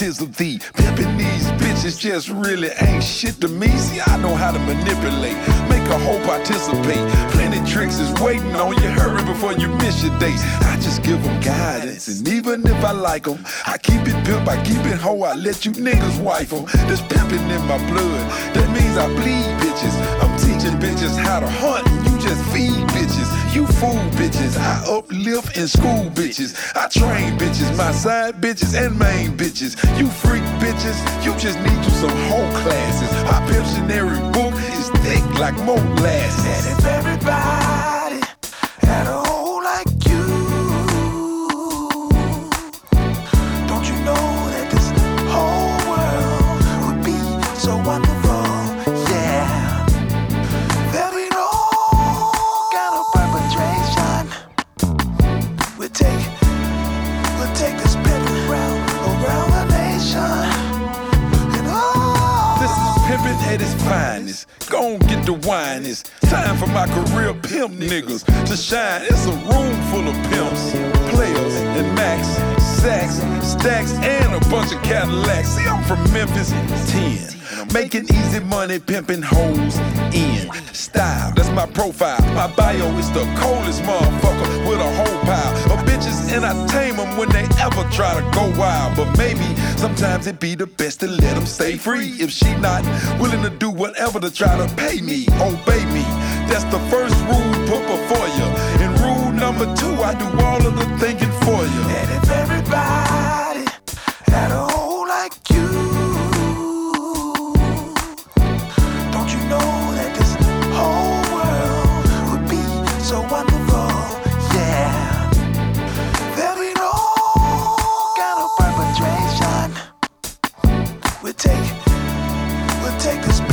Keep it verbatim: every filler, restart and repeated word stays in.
is of thee. Pimping these bitches just really ain't shit to me. See, I know how to manipulate, make a hoe participate. Plenty tricks is waiting on you. Hurry before you miss your date. I just give them guidance, and even if I like them, I keep it pimp, I keep it hoe, I let you niggas wife them. There's pimping in my blood, that means I bleed bitches. I'm teaching bitches how to hunt, and you just feed bitches. You fool bitches, I uplift and school bitches. I train bitches, my side bitches and main bitches. You freak bitches, you just need you some whole classes. My Pimtionary book is thick like molasses. And if everybody had a hoe like you, don't you know that this whole world would be so wonderful? Yeah, there'll be no kind of perpetration. We'll take, we'll take this pimpin' round around the nation. And oh, this is pimpin' at its finest. Gon' get the wine. It's time for my career pimp niggas to shine. It's a room full of pimps, players, and max, sacks, stacks, and a bunch of Cadillacs. See, I'm from Memphis, ten. Making easy money, pimping hoes in style. That's my profile. My bio is the coldest motherfucker with a whole pile of bitches, and I tame them when they ever try to go wild. But maybe sometimes it be the best to let them stay free. If she not willing to do whatever to try to pay me, obey me. That's the first rule put before you. And rule number two, I do all of the thinking for you. and if everybody had a hoe like you, don't you know that this whole world would be so wonderful? Yeah, there'll be no kind of perpetration. We'll take, we'll take this